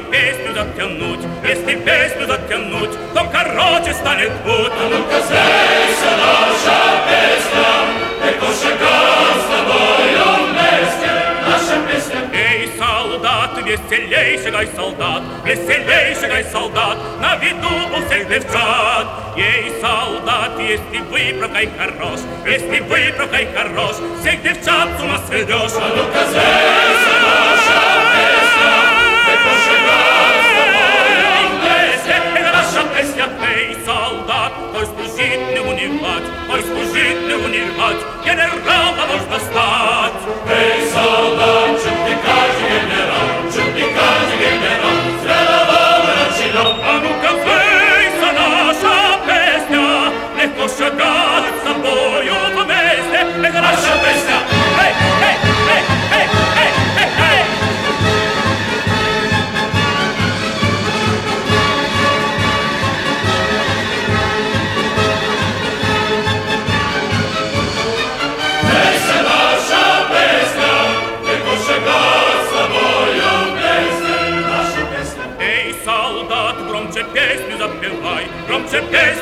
песню затянуть, если песню затянуть, то короче станет путь. А ну-ка, здесь наша песня, эко шагать с тобою вместе, наша песня. Эй, солдат, веселей шагай, солдат, веселей шагай, солдат, на виду у всех девчат. Ей, солдат, если выправкой хорош, если выправкой хорош, всех девчат с ума сведешь. А ну-ка, здесь наша песня, эко шагать с тобою вместе, это наша песня. Эй, солдат, той служить не унывать, той служить не унывать, генерала можно стать. эй, солдат, чуть не каждый генерал, чуть не каждый генерал, зрелого начинал. А ну-ка, вейся наша песня, легко шагать с тобою вместе, это наша песня. Эй, эй, эй, эй, эй, эй, эй. Вместе наша песня, эко шагать с тобою вместе, наша песня. Эй, солдат, громче песню запевай, громче песню